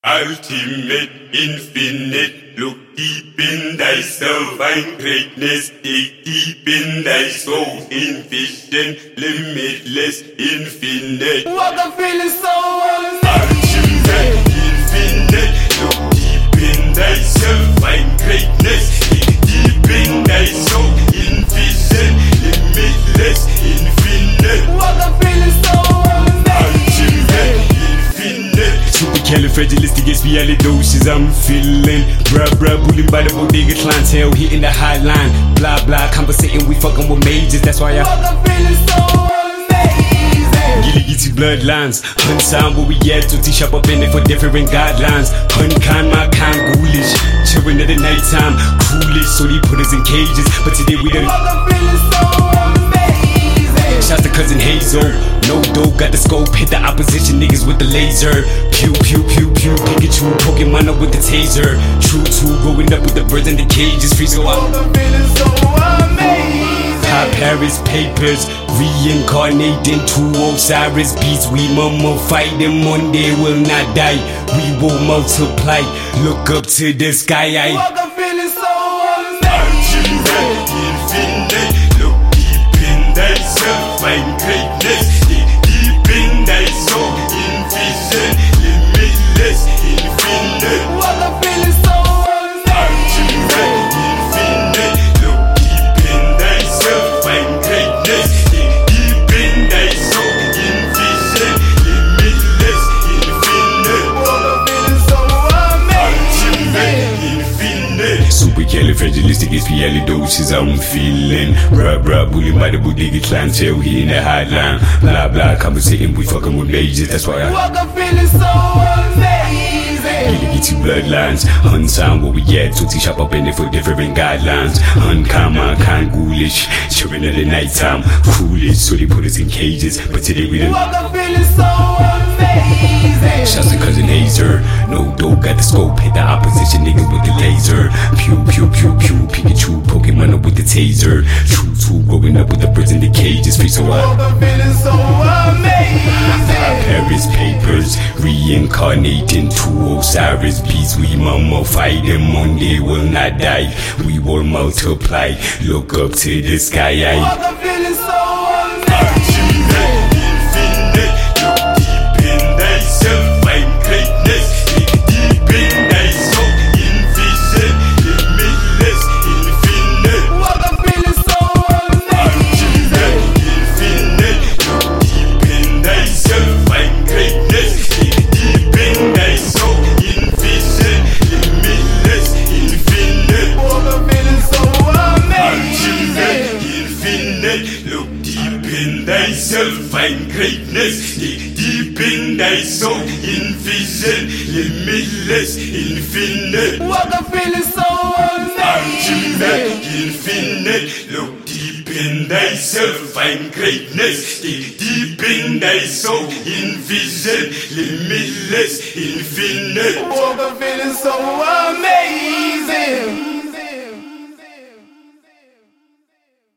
ultimate, infinite. Look deep in thyself, find greatness. Dig deep in thy soul, envision limitless, infinite. What I'm feeling so Ultimate, infinite. Look deep in thyself, find greatness. Dig deep in thy soul, envision limitless, infinite. What I'm feeling so Ultimate, infinite. Supercalifragilisticexpialidocious, I'm feeling. Bruh, bullying by the bodega clientele, hitting the high line. Blah, blah, conversating, we fucking with majors, that's why What I'm feeling so amazing. Gilly bloodlines, hun sound where we at, to teach up in it for different guidelines. Hun kind, my kind, ghoulish. Children at the nighttime, coolish, so they put us in cages. But today we done. What I'm feeling so amazing. Shouts to cousin Hazel, no dope, got the scope, hit the opposition niggas with the laser. Pew, pew, pew, pew, Pikachu, Pokemon up with the taser. True, growing up with the birds in the cages, free so What I'm feeling so amazing. Pop Paris papers, reincarnating to Osiris beats. We mummify them, one day will not die. We will multiply, look up to the sky. What I'm feeling so Ultimate, amazing. infinite. Look deep in thyself, find greatness. Dig deep in thy soul, envision limitless, infinite. What I'm feeling so Ultimate, infinite. Look deep in thyself, find greatness. Dig deep in thy soul, envision limitless, infinite. What I'm feeling so Ultimate, amazing. infinite. Supercalifragilisticexpialidocious, I'm feeling. Bruh, bullying by the bodega clientele, hitting the high line. Blah, blah, conversating, we fucking with majors, that's why What I'm feeling so amazing. Gilly bloodlines, hun sound where we at, to teach up in it for different guidelines. Hun kind, my kind, ghoulish. Children at the nighttime, coolish, so they put us in cages. But today we done. What I'm feeling so amazing. Shouts to cousin Hazer, no dope, got the scope, hit the opposition niggas with the laser. Pew, pew, pew, pew, Pikachu, Pokemon up with the taser. True, growing up with the birds in the cages, free so What I'm feeling so amazing. Paris papers, reincarnating to Osiris beats. We mummify them, one day will not die. We will multiply, look up to the sky. What I'm feeling so Ultimate, infinite. Look deep in thyself, find greatness. Dig deep in thy soul, envision limitless, infinite. What I'm feeling so Ultimate, amazing. infinite. Look deep in thyself, find greatness. Dig deep in thy soul, envision limitless, infinite. What I'm feeling so Ultimate, amazing. infinite. Look deep in thyself, find greatness. Dig deep in thy soul, envision limitless, infinite. What I'm feeling so Ultimate, amazing. infinite. Look deep in thyself, find greatness. Dig deep in thy soul, envision limitless, infinite. What I'm feeling so amazing.